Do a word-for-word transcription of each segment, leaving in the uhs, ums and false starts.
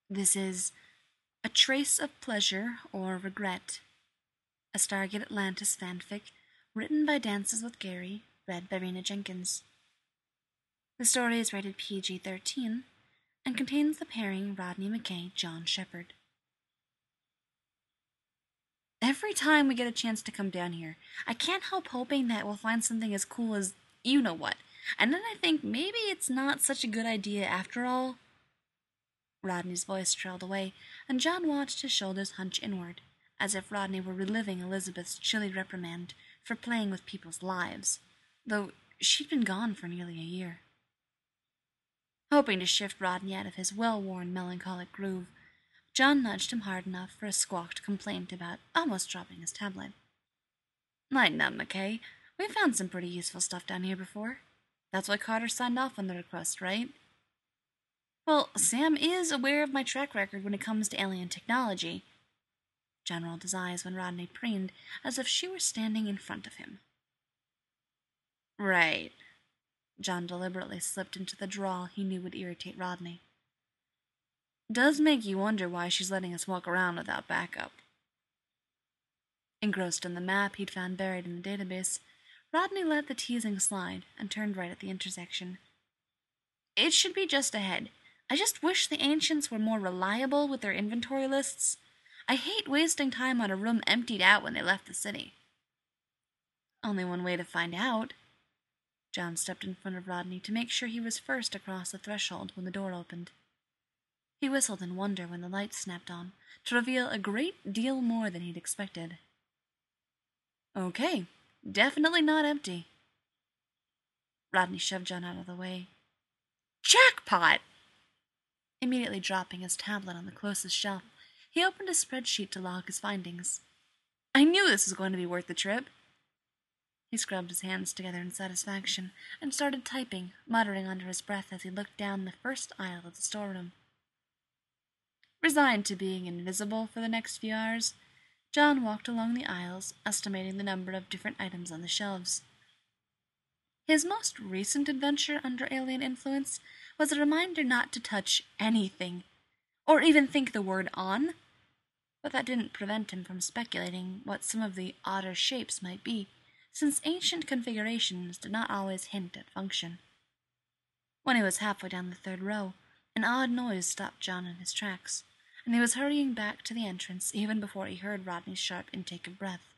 This is A Trace of Pleasure or Regret, a Stargate Atlantis fanfic written by Dances with Gary, read by Rena Jenkins. The story is rated P G thirteen and contains the pairing Rodney McKay, John Shepard. Every time we get a chance to come down here, I can't help hoping that we'll find something as cool as you-know-what, and then I think maybe it's not such a good idea after all. Rodney's voice trailed away, and John watched his shoulders hunch inward, as if Rodney were reliving Elizabeth's chilly reprimand for playing with people's lives, though she'd been gone for nearly a year. Hoping to shift Rodney out of his well-worn melancholic groove, John nudged him hard enough for a squawked complaint about almost dropping his tablet. "Lighten up, McKay. We've found some pretty useful stuff down here before. That's why Carter signed off on the request, right?" "Well, Sam is aware of my track record when it comes to alien technology." John rolled his eyes when Rodney preened, as if she were standing in front of him. "Right." John deliberately slipped into the drawl he knew would irritate Rodney. "Does make you wonder why she's letting us walk around without backup." Engrossed in the map he'd found buried in the database, Rodney let the teasing slide and turned right at the intersection. "It should be just ahead. I just wish the Ancients were more reliable with their inventory lists. I hate wasting time on a room emptied out when they left the city." "Only one way to find out." John stepped in front of Rodney to make sure he was first across the threshold when the door opened. He whistled in wonder when the lights snapped on, to reveal a great deal more than he'd expected. "Okay, definitely not empty." Rodney shoved John out of the way. "Jackpot!" Immediately dropping his tablet on the closest shelf, he opened a spreadsheet to log his findings. "I knew this was going to be worth the trip." He scrubbed his hands together in satisfaction and started typing, muttering under his breath as he looked down the first aisle of the storeroom. Resigned to being invisible for the next few hours, John walked along the aisles, estimating the number of different items on the shelves. His most recent adventure under alien influence was a reminder not to touch anything, or even think the word on, but that didn't prevent him from speculating what some of the odder shapes might be, since ancient configurations did not always hint at function. When he was halfway down the third row, an odd noise stopped John in his tracks, and he was hurrying back to the entrance even before he heard Rodney's sharp intake of breath.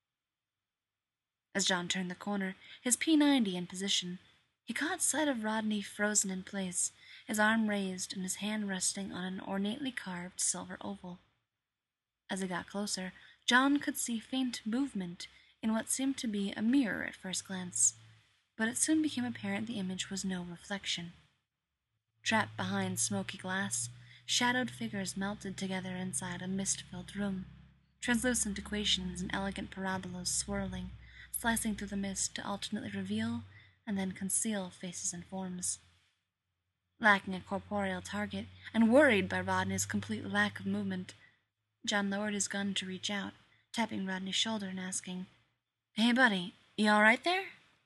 As John turned the corner, his P ninety in position, he caught sight of Rodney frozen in place, his arm raised and his hand resting on an ornately carved silver oval. As he got closer, John could see faint movement in what seemed to be a mirror at first glance, but it soon became apparent the image was no reflection. Trapped behind smoky glass, shadowed figures melted together inside a mist-filled room, translucent equations and elegant parabolas swirling, slicing through the mist to alternately reveal and then conceal faces and forms. Lacking a corporeal target, and worried by Rodney's complete lack of movement, John lowered his gun to reach out, tapping Rodney's shoulder and asking, "Hey, buddy, you all right there?"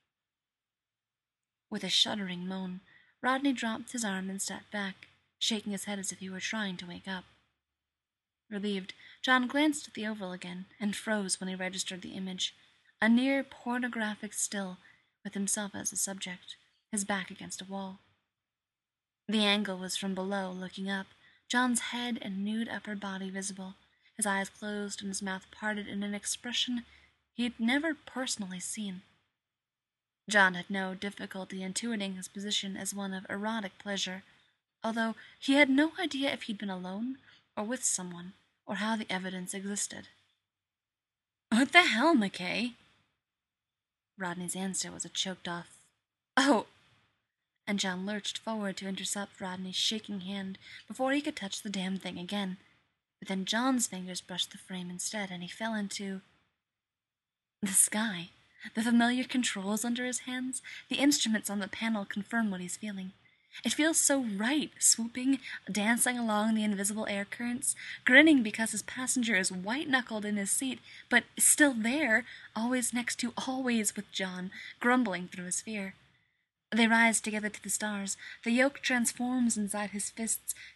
With a shuddering moan, Rodney dropped his arm and stepped back, shaking his head as if he were trying to wake up. Relieved, John glanced at the oval again and froze when he registered the image, a near pornographic still with himself as the subject, his back against a wall. The angle was from below, looking up, John's head and nude upper body visible, his eyes closed and his mouth parted in an expression he'd never personally seen. John had no difficulty intuiting his position as one of erotic pleasure, although he had no idea if he'd been alone or with someone, or how the evidence existed. "What the hell, McKay?" Rodney's answer was a choked-off, "Oh!" and John lurched forward to intercept Rodney's shaking hand before he could touch the damn thing again. But then John's fingers brushed the frame instead, and he fell into the sky. The familiar controls under his hands, the instruments on the panel confirm what he's feeling. It feels so right, swooping, dancing along the invisible air currents, grinning because his passenger is white-knuckled in his seat, but still there, always next to, always with John, grumbling through his fear. They rise together to the stars, the yoke transforms inside his fists,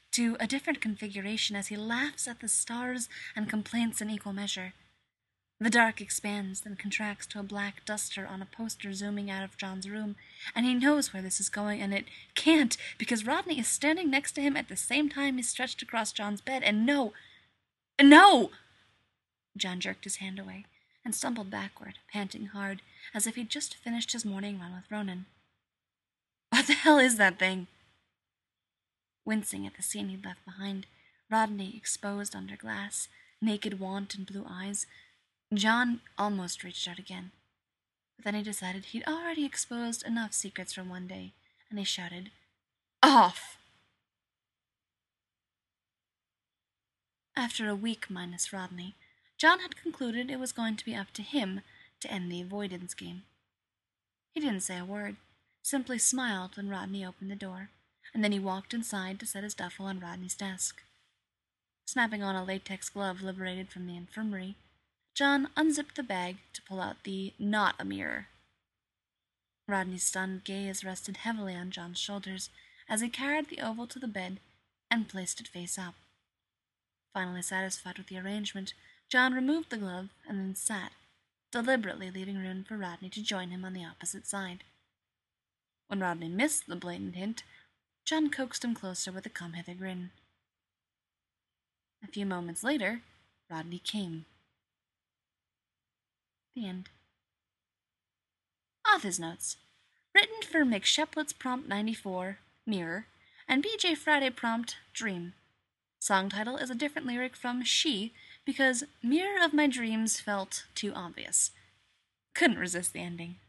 to a different configuration as he laughs at the stars and complaints in equal measure. The dark expands, then contracts to a black duster on a poster zooming out of John's room, and he knows where this is going, and it can't, because Rodney is standing next to him at the same time he's stretched across John's bed, and no, no! John jerked his hand away and stumbled backward, panting hard, as if he'd just finished his morning run with Ronan. What the hell is that thing? Wincing at the scene he'd left behind, Rodney exposed under glass, naked want and blue eyes, John almost reached out again. But then he decided he'd already exposed enough secrets from one day, and he shouted, "Off!" After a week minus Rodney, John had concluded it was going to be up to him to end the avoidance game. He didn't say a word, simply smiled when Rodney opened the door, and then he walked inside to set his duffel on Rodney's desk. Snapping on a latex glove liberated from the infirmary, John unzipped the bag to pull out the not a mirror. Rodney's stunned gaze rested heavily on John's shoulders as he carried the oval to the bed and placed it face up. Finally satisfied with the arrangement, John removed the glove and then sat, deliberately leaving room for Rodney to join him on the opposite side. When Rodney missed the blatant hint, John coaxed him closer with a come-hither grin. A few moments later, Rodney came. The end. Author's notes. Written for McSheplett's Prompt ninety-four, Mirror, and B J Friday Prompt, Dream. Song title is a different lyric from She, because Mirror of My Dreams felt too obvious. Couldn't resist the ending.